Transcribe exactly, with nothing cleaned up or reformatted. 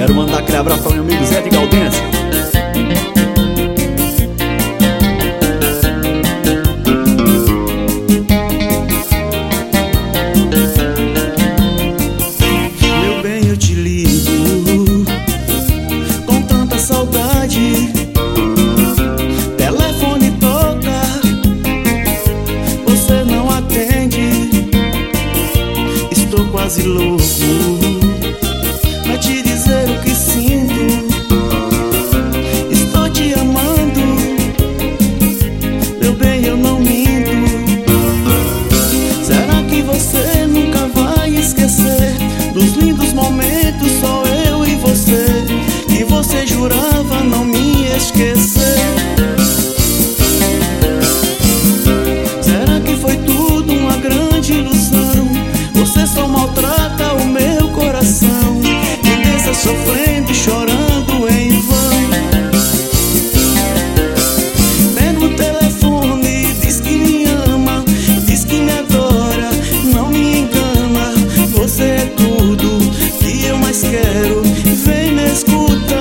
Quero mandar aquele abraço para meu amigo Zé de Gaudêncio. Meu bem, eu te ligo com tanta saudade. Telefone toca, você não atende. Estou quase louco pra te dizer o que sinto. Estou te amando, meu bem, eu não minto. Será que você nunca vai esquecer dos lindos momentos, só eu e você, que você jurava não me esquecer? Será que foi tudo uma grande ilusão? Você só maltrata o meu coração, me deixa sofrendo e chorando em vão. Pega o telefone, diz que me ama, diz que me adora, não me engana. Você é tudo que eu mais quero, vem me escutar.